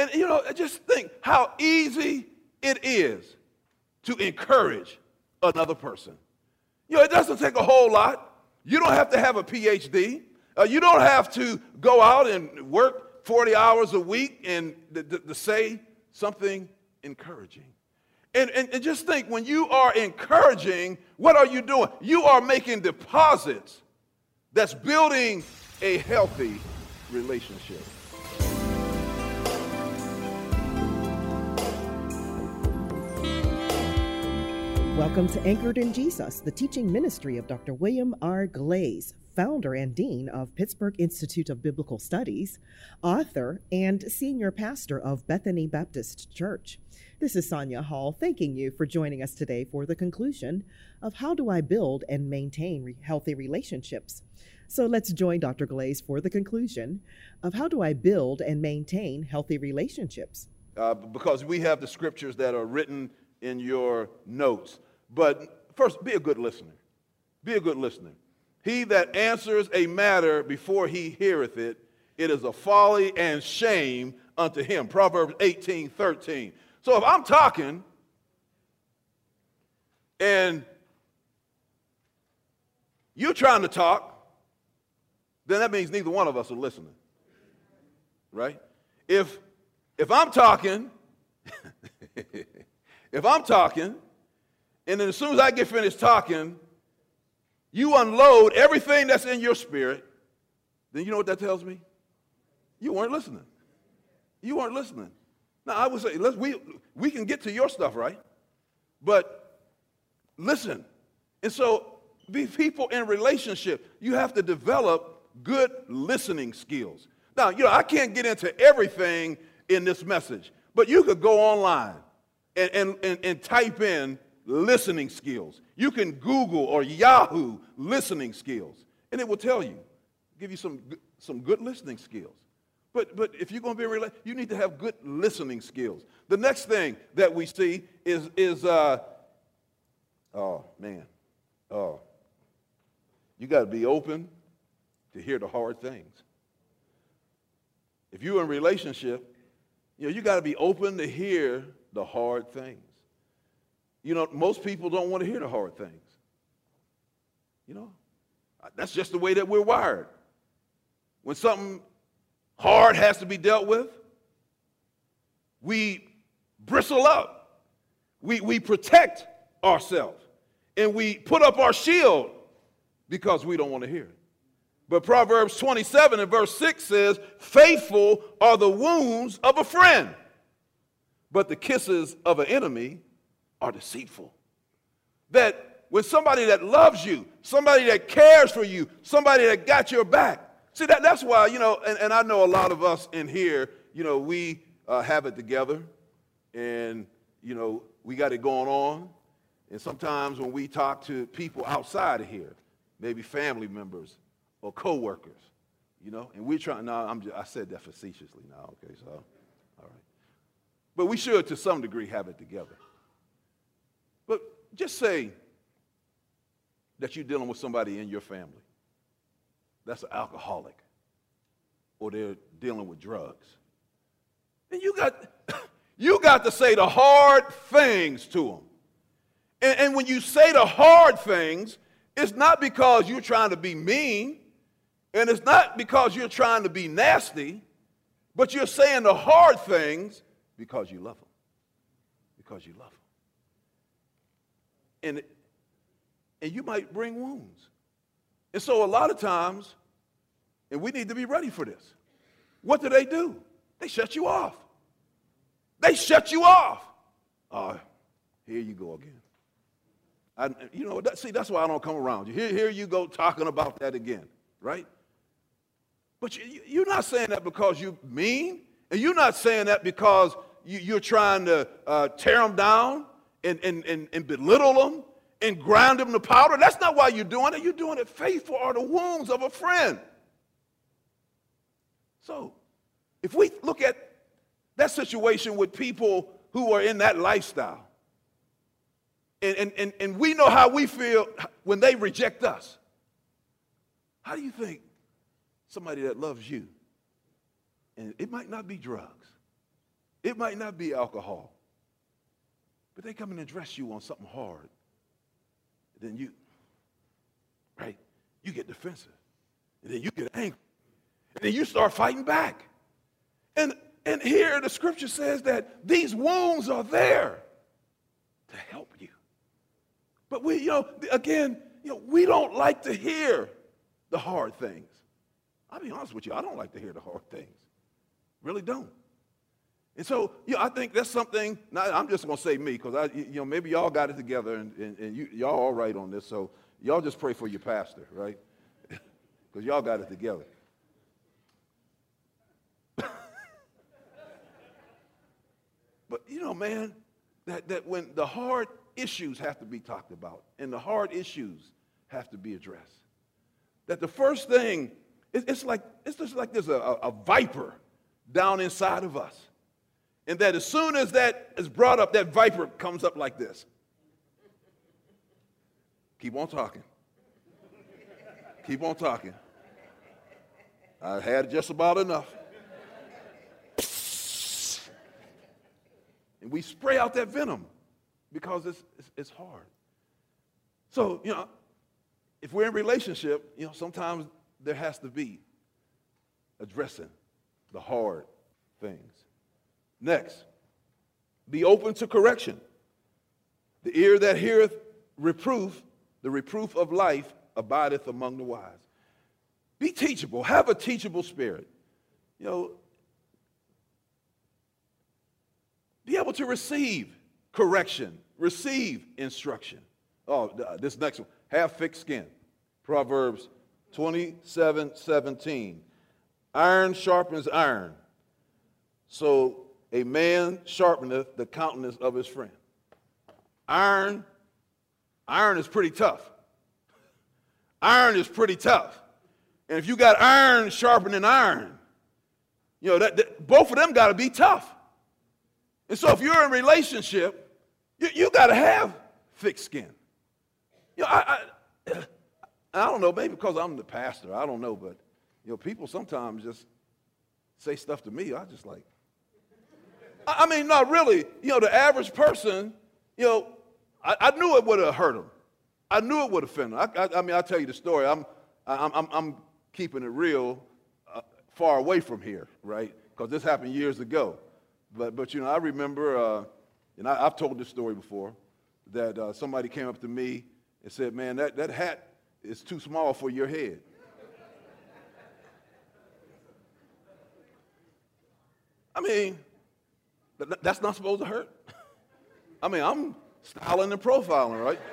And, just think how easy it is to encourage another person. It doesn't take a whole lot. You don't have to have a PhD. You don't have to go out and work 40 hours a week and to say something encouraging. And just think, when you are encouraging, what are you doing? You are making deposits that's building a healthy relationship. Welcome to Anchored in Jesus, the teaching ministry of Dr. William R. Glaze, founder and dean of Pittsburgh Institute of Biblical Studies, author, and senior pastor of Bethany Baptist Church. This is Sonia Hall, thanking you for joining us today for the conclusion of How Do I Build and Maintain Healthy Relationships? So let's join Dr. Glaze for the conclusion of How Do I Build and Maintain Healthy Relationships? Because we have the scriptures that are written in your notes. But first, be a good listener. Be a good listener. He that answers a matter before he heareth it, it is a folly and shame unto him. Proverbs 18:13. So if I'm talking and you're trying to talk, then that means neither one of us are listening. Right? If I'm talking, if I'm talking, and then as soon as I get finished talking, you unload everything that's in your spirit, then you know what that tells me? You weren't listening. You weren't listening. Now, I would say, we can get to your stuff, right? But listen. And so, be people in relationship, you have to develop good listening skills. Now, I can't get into everything in this message, but you could go online and type in listening skills. You can Google or Yahoo listening skills, and it will tell you, give you some good listening skills. But if you're going to be you need to have good listening skills. The next thing that we see is you got to be open to hear the hard things. If you're in a relationship, you got to be open to hear the hard things. Most people don't want to hear the hard things. That's just the way that we're wired. When something hard has to be dealt with, we bristle up. We protect ourselves. And we put up our shield because we don't want to hear it. But Proverbs 27 and verse 6 says, faithful are the wounds of a friend, but the kisses of an enemy are deceitful. That when somebody that loves you, somebody that cares for you, somebody that got your back, see, that's why, and I know a lot of us in here, we have it together, and, we got it going on. And sometimes when we talk to people outside of here, maybe family members or coworkers, and we're trying, I said that facetiously now, okay, so, all right. But we should, to some degree, have it together. But just say that you're dealing with somebody in your family that's an alcoholic, or they're dealing with drugs. And you got to say the hard things to them. And when you say the hard things, it's not because you're trying to be mean, and it's not because you're trying to be nasty, but you're saying the hard things because you love them. Because you love them. And you might bring wounds. And so a lot of times, and we need to be ready for this, what do? They shut you off. They shut you off. Here you go again. That's why I don't come around you. Here you go talking about that again, right? But you're not saying that because you're mean, and you're not saying that because you're trying to tear them down and belittle them and grind them to powder. That's not why you're doing it. You're doing it faithful are the wounds of a friend. So if we look at that situation with people who are in that lifestyle, and we know how we feel when they reject us, how do you think somebody that loves you, and it might not be drugs, It might not be alcohol, but they come and address you on something hard. Then you get defensive. And then you get angry. And then you start fighting back. And here the scripture says that these wounds are there to help you. But we don't like to hear the hard things. I'll be honest with you, I don't like to hear the hard things. Really don't. And so, I think that's something, now I'm just going to say me, because maybe y'all got it together and y'all all right on this, so y'all just pray for your pastor, right? Because y'all got it together. But, man, that when the hard issues have to be talked about and the hard issues have to be addressed, that the first thing, it's just like there's a viper down inside of us. And that as soon as that is brought up, that viper comes up like this. Keep on talking. Keep on talking. I had just about enough. And we spray out that venom because it's hard. So, if we're in a relationship, sometimes there has to be addressing the hard things. Next, be open to correction. The ear that heareth reproof, the reproof of life, abideth among the wise. Be teachable. Have a teachable spirit. Be able to receive correction, receive instruction. Oh, this next one. Have thick skin. Proverbs 27:17. Iron sharpens iron, so a man sharpeneth the countenance of his friend. Iron is pretty tough. Iron is pretty tough. And if you got iron sharpening iron, both of them got to be tough. And so if you're in a relationship, you got to have thick skin. I don't know, maybe because I'm the pastor, I don't know, but people sometimes just say stuff to me, I just like, not really. The average person, I knew it would have hurt him. I knew it would offend him. I'll tell you the story. I'm keeping it real far away from here, right? Because this happened years ago. But I remember, and I've told this story before, that somebody came up to me and said, man, that hat is too small for your head. That's not supposed to hurt. I'm styling and profiling, right?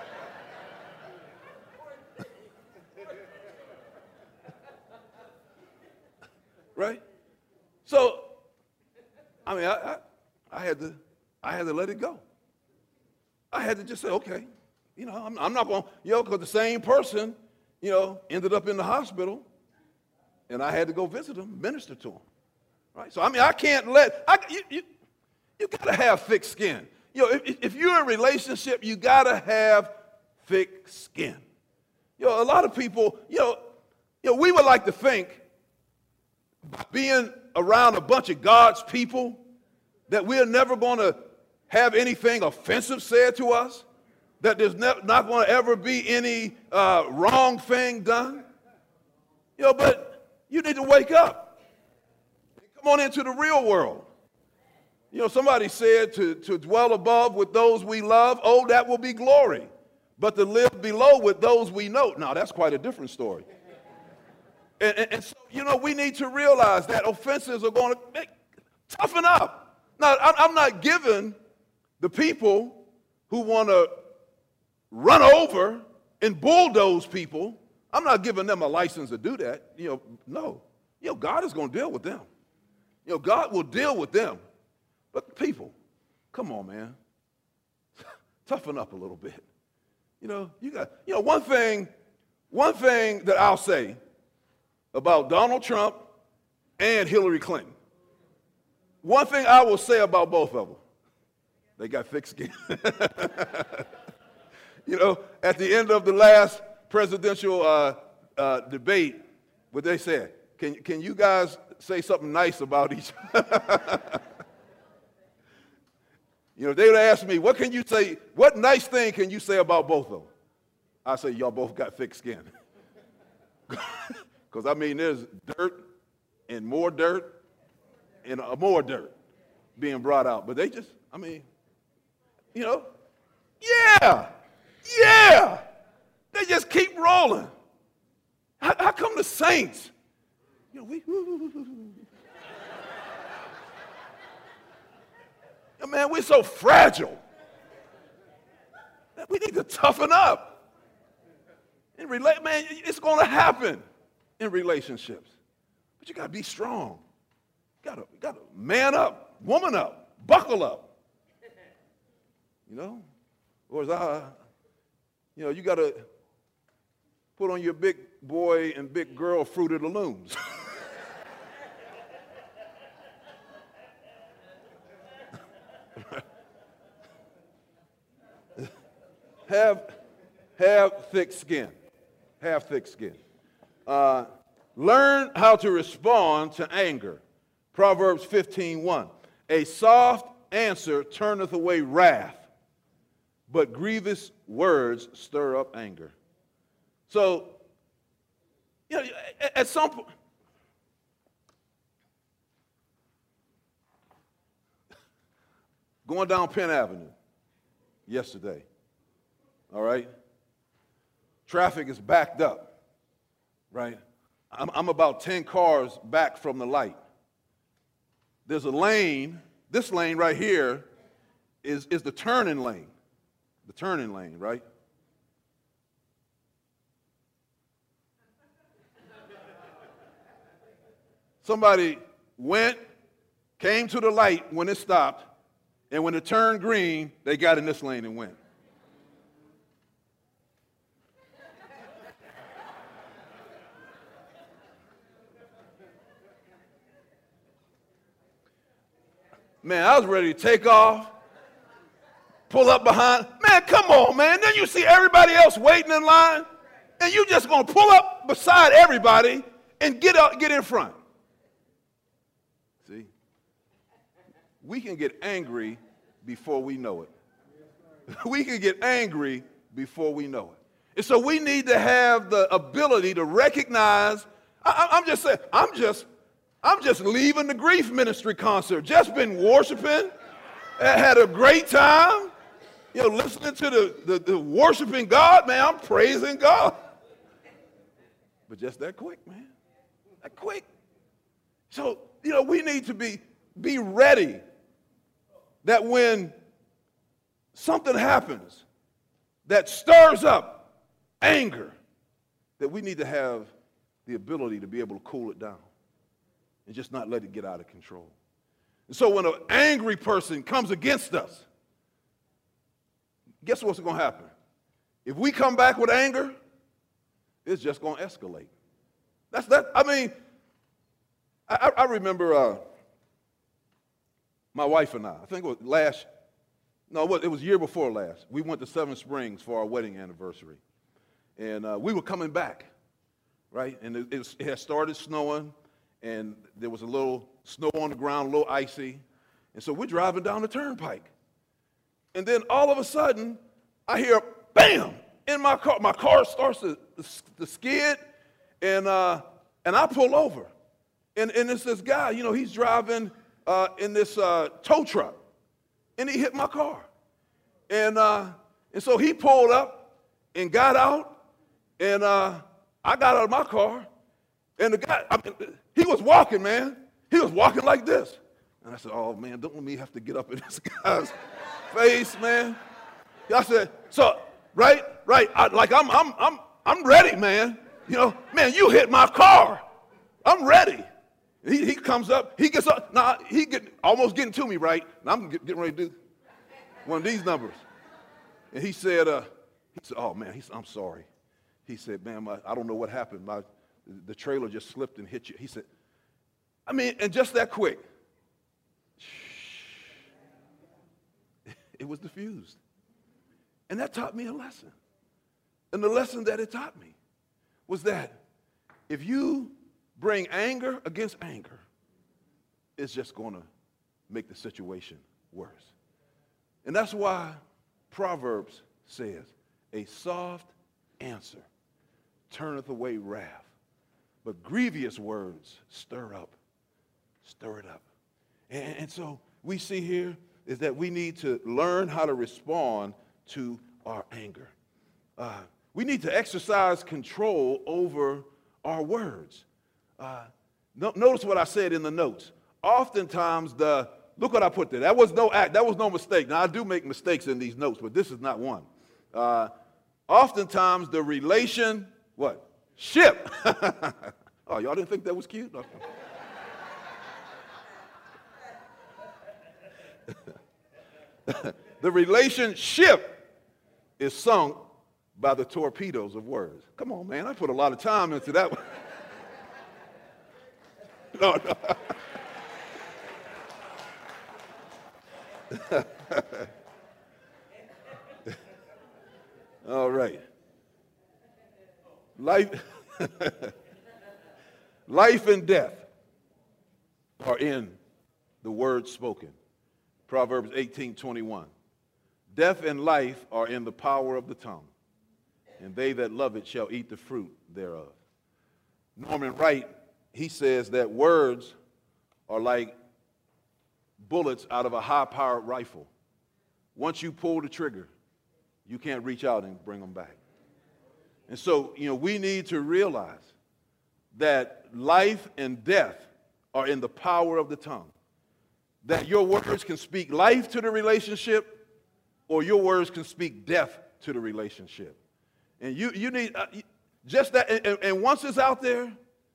Right? So, I had to let it go. I had to just say, okay, I'm not going to, because the same person, ended up in the hospital, and I had to go visit him, minister to him. Right? So, I can't you got to have thick skin. If you're in a relationship, you got to have thick skin. A lot of people, we would like to think, being around a bunch of God's people, that we're never going to have anything offensive said to us, that there's not going to ever be any wrong thing done. But you need to wake up. Come on into the real world. Somebody said to dwell above with those we love, oh, that will be glory. But to live below with those we know, now that's quite a different story. And so, we need to realize that offenses are going to toughen up. Now, I'm not giving the people who want to run over and bulldoze people, I'm not giving them a license to do that. No. God is going to deal with them. God will deal with them. But people, come on, man. Toughen up a little bit. You got, one thing that I'll say about Donald Trump and Hillary Clinton. One thing I will say about both of them, they got thick skin. At the end of the last presidential debate, what they said, can you guys say something nice about each other? if they would ask me, what can you say, what nice thing can you say about both of them? I say, y'all both got thick skin. Because, I mean, there's dirt and more dirt and more dirt being brought out. But they just, I mean, you know, yeah. They just keep rolling. How come the saints, you know, man, we're so fragile. We need to toughen up. Man, it's going to happen in relationships. But you got to be strong. You got to man up, woman up, buckle up. You know? Or you got to put on your big boy and big girl Fruit of the Looms. Have thick skin. Have thick skin. Learn how to respond to anger. Proverbs 15:1. A soft answer turneth away wrath, but grievous words stir up anger. So, you know, at some point, going down Penn Avenue yesterday, all right? Traffic is backed up, right? I'm about 10 cars back from the light. There's a lane, this lane right here is the turning lane. The turning lane, right? Somebody came to the light when it stopped, and when it turned green, they got in this lane and went. Man, I was ready to take off, pull up behind. Man, come on, man. Then you see everybody else waiting in line, and you just going to pull up beside everybody and get in front. See? We can get angry before we know it. We can get angry before we know it. And so we need to have the ability to recognize, I'm just saying, I'm just leaving the grief ministry concert. Just been worshiping, had a great time, you know, listening to the worshiping God. Man, I'm praising God. But just that quick, man, that quick. So, you know, we need to be ready that when something happens that stirs up anger, that we need to have the ability to be able to cool it down and just not let it get out of control. And so when an angry person comes against us, guess what's going to happen? If we come back with anger, it's just going to escalate. I mean, I remember my wife and I think it was it was year before last. We went to Seven Springs for our wedding anniversary. And we were coming back, right? And it had started snowing, and there was a little snow on the ground, a little icy. And so we're driving down the turnpike. And then all of a sudden, I hear, bam, in my car. My car starts to skid, and I pull over. And it's this guy, you know, he's driving in this tow truck, and he hit my car. And so he pulled up and got out, and I got out of my car, and the guy, he was walking, man. He was walking like this. And I said, oh, man, don't let me have to get up in this guy's face, man. I said, so, right, I'm ready, man. You know, man, you hit my car. I'm ready. He comes up, he gets up. Now, almost getting to me, right? And I'm getting ready to do one of these numbers. And he said, oh, man, I'm sorry. He said, man, I don't know what happened. The trailer just slipped and hit you. He said, I mean, and just that quick, it was diffused. And that taught me a lesson. And the lesson that it taught me was that if you bring anger against anger, it's just going to make the situation worse. And that's why Proverbs says, a soft answer turneth away wrath, but grievous words stir it up. And so we see here is that we need to learn how to respond to our anger. We need to exercise control over our words. Notice what I said in the notes. Oftentimes, look what I put there. That was no mistake. Now, I do make mistakes in these notes, but this is not one. Oftentimes, the relation, what? Ship. Oh, y'all didn't think that was cute? No. The relationship is sunk by the torpedoes of words. Come on, man. I put a lot of time into that one. No. All right. Life and death are in the words spoken. Proverbs 18:21. Death and life are in the power of the tongue, and they that love it shall eat the fruit thereof. Norman Wright, he says that words are like bullets out of a high-powered rifle. Once you pull the trigger, you can't reach out and bring them back. And so, we need to realize that life and death are in the power of the tongue. That your words can speak life to the relationship, or your words can speak death to the relationship. And you need just that. And once it's out there,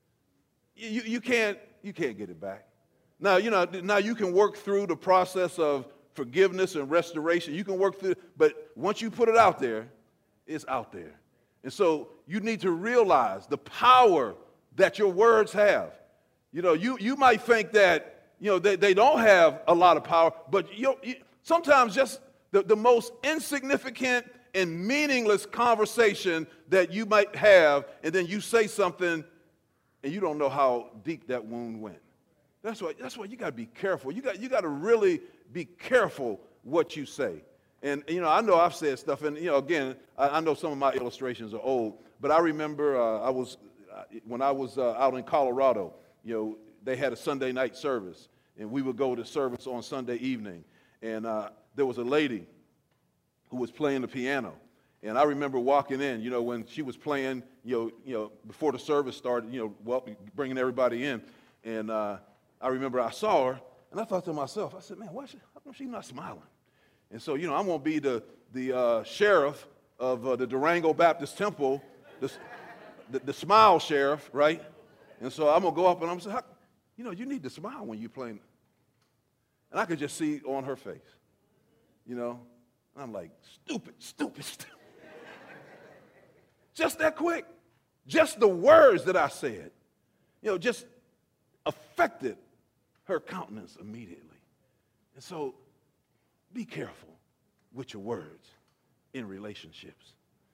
you can't get it back. Now you can work through the process of forgiveness and restoration. You can work through, but once you put it out there, it's out there. And so you need to realize the power that your words have. You might think that they don't have a lot of power, but sometimes just the most insignificant and meaningless conversation that you might have, and then you say something and you don't know how deep that wound went. That's why you got to be careful. You got to really be careful what you say. And I know I've said stuff, and again, I know some of my illustrations are old, but I remember when I was out in Colorado, they had a Sunday night service, and we would go to service on Sunday evening, and there was a lady who was playing the piano, and I remember walking in, when she was playing, before the service started, bringing everybody in, and I remember I saw her, and I thought to myself, I said, man, how come she's not smiling? And so, I'm going to be the sheriff of the Durango Baptist Temple, the smile sheriff, right? And so I'm going to go up and I'm going to say, you need to smile when you're playing. And I could just see on her face, and I'm like, stupid. Just that quick. Just the words that I said, just affected her countenance immediately. And so be careful with your words in relationships.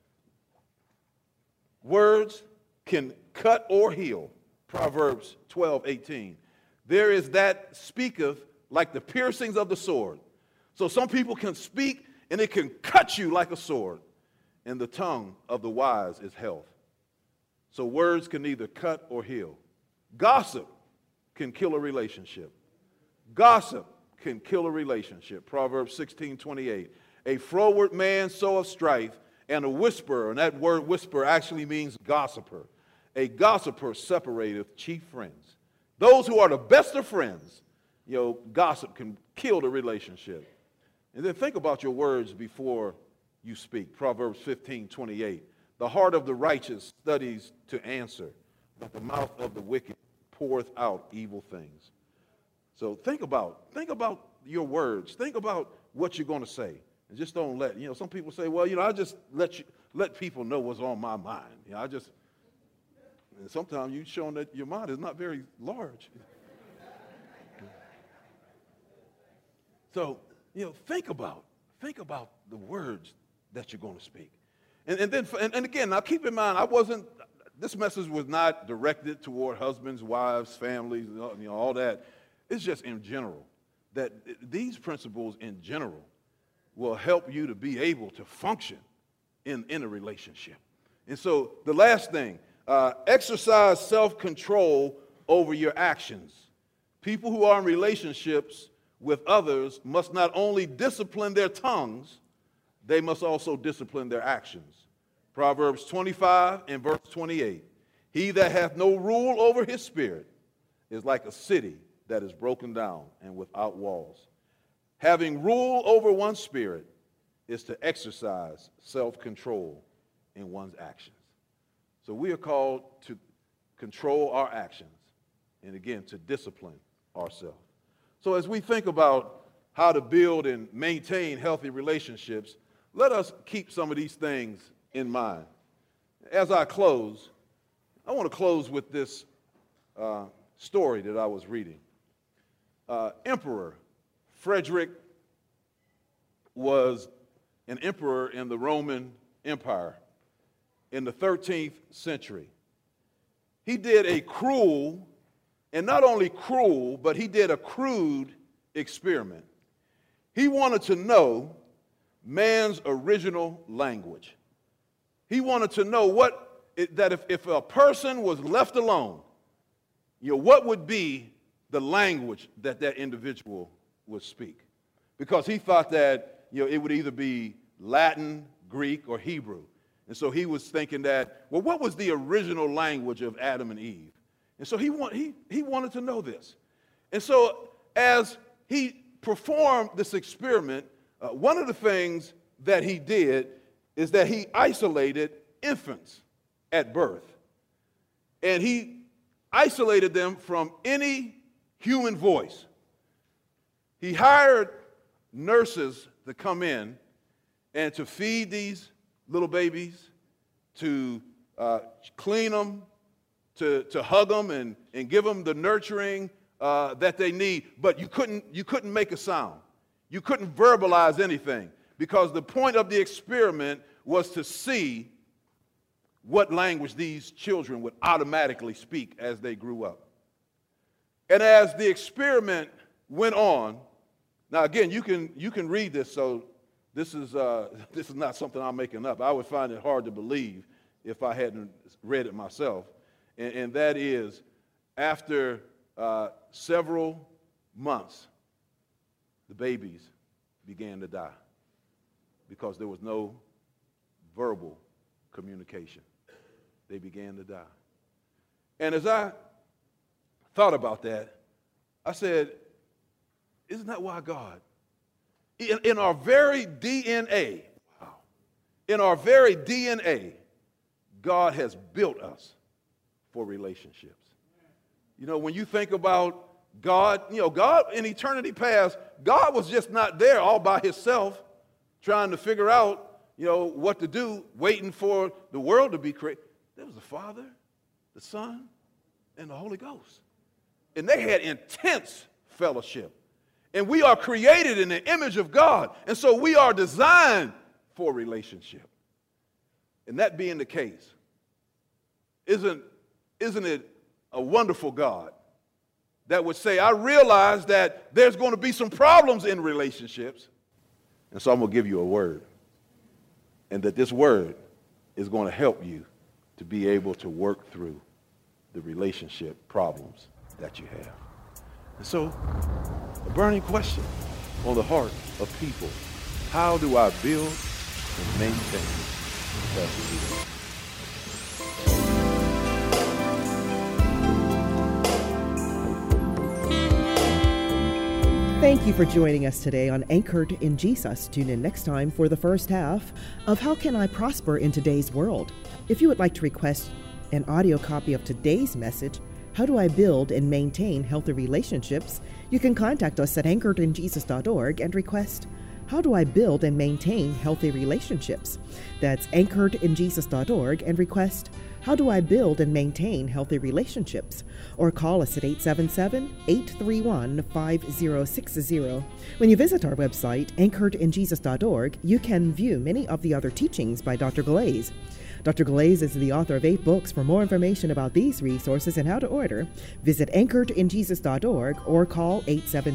Words can cut or heal. Proverbs 12:18. There is that speaketh like the piercings of the sword. So some people can speak and it can cut you like a sword. And the tongue of the wise is health. So words can either cut or heal. Gossip can kill a relationship. Gossip can kill a relationship. Proverbs 16:28. A froward man soweth strife, and a whisperer, and that word whisper actually means gossiper. A gossiper separateth chief friends. Those who are the best of friends, gossip can kill the relationship. And then think about your words before you speak. Proverbs 15:28. The heart of the righteous studies to answer, but the mouth of the wicked poureth out evil things. So think about your words. Think about what you're going to say. And just don't let, some people say, well, I just let people know what's on my mind. And sometimes you've shown that your mind is not very large. So, think about the words that you're going to speak. And again, now keep in mind, this message was not directed toward husbands, wives, families, all that. It's just in general, that these principles in general will help you to be able to function in a relationship. And so the last thing, exercise self-control over your actions. People who are in relationships with others must not only discipline their tongues, they must also discipline their actions. Proverbs 25 and verse 28. He that hath no rule over his spirit is like a city that is broken down and without walls. Having rule over one's spirit is to exercise self-control in one's actions. So we are called to control our actions and, again, to discipline ourselves. So as we think about how to build and maintain healthy relationships, let us keep some of these things in mind. As I close, I want to close with this story that I was reading. Emperor Frederick was an emperor in the Roman Empire in the 13th century. He did a cruel, and not only cruel, but he did a crude experiment. He wanted to know man's original language. He wanted to know that if a person was left alone, what would be the language that that individual would speak? Because he thought that it would either be Latin, Greek, or Hebrew. And so he was thinking that, well, what was the original language of Adam and Eve? And so he wanted to know this. And so as he performed this experiment, one of the things that he did is that he isolated infants at birth. And he isolated them from any human voice. He hired nurses to come in and to feed these little babies, to clean them, to hug them and give them the nurturing that they need. But you couldn't make a sound. You couldn't verbalize anything, because the point of the experiment was to see what language these children would automatically speak as they grew up. And as the experiment went on, now again, you can read this, so this is not something I'm making up. I would find it hard to believe if I hadn't read it myself. And that is, after several months, the babies began to die because there was no verbal communication. They began to die. And as I thought about that, I said, isn't that why God, in our very DNA, in our very DNA, God has built us for relationships. When you think about God, God in eternity past, God was just not there all by himself trying to figure out, what to do, waiting for the world to be created. There was the Father, the Son, and the Holy Ghost. And they had intense fellowship. And we are created in the image of God. And so we are designed for relationship. And that being the case, isn't it a wonderful God that would say, I realize that there's going to be some problems in relationships, and so I'm going to give you a word. And that this word is going to help you to be able to work through the relationship problems that you have. And so, a burning question on the heart of people: how do I build and maintain healthy relationships? Thank you for joining us today on Anchored in Jesus. Tune in next time for the first half of How Can I Prosper in Today's World? If you would like to request an audio copy of today's message, How Do I Build and Maintain Healthy Relationships? You can contact us at anchoredinjesus.org and request How Do I Build and Maintain Healthy Relationships? That's anchoredinjesus.org and request How Do I Build and Maintain Healthy Relationships? Or call us at 877-831-5060. When you visit our website, anchoredinjesus.org, you can view many of the other teachings by Dr. Glaze. Dr. Glaze is the author of 8 books. For more information about these resources and how to order, visit anchoredinjesus.org or call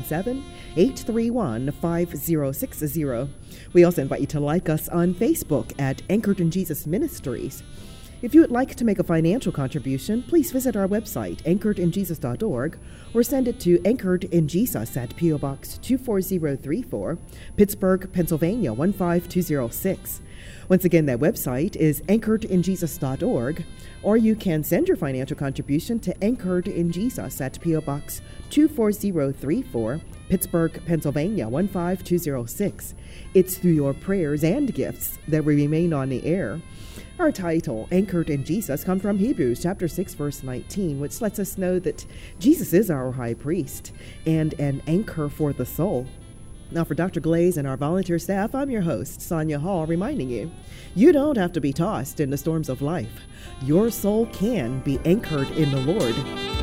877-831-5060. We also invite you to like us on Facebook at Anchored in Jesus Ministries. If you would like to make a financial contribution, please visit our website, anchoredinjesus.org, or send it to Anchored in Jesus at P.O. Box 24034, Pittsburgh, Pennsylvania 15206. Once again, that website is anchoredinjesus.org, or you can send your financial contribution to Anchored in Jesus at P.O. Box 24034, Pittsburgh, Pennsylvania 15206. It's through your prayers and gifts that we remain on the air. Our title, Anchored in Jesus, comes from Hebrews chapter 6, verse 19, which lets us know that Jesus is our high priest and an anchor for the soul. Now, for Dr. Glaze and our volunteer staff, I'm your host, Sonia Hall, reminding you, you don't have to be tossed in the storms of life. Your soul can be anchored in the Lord.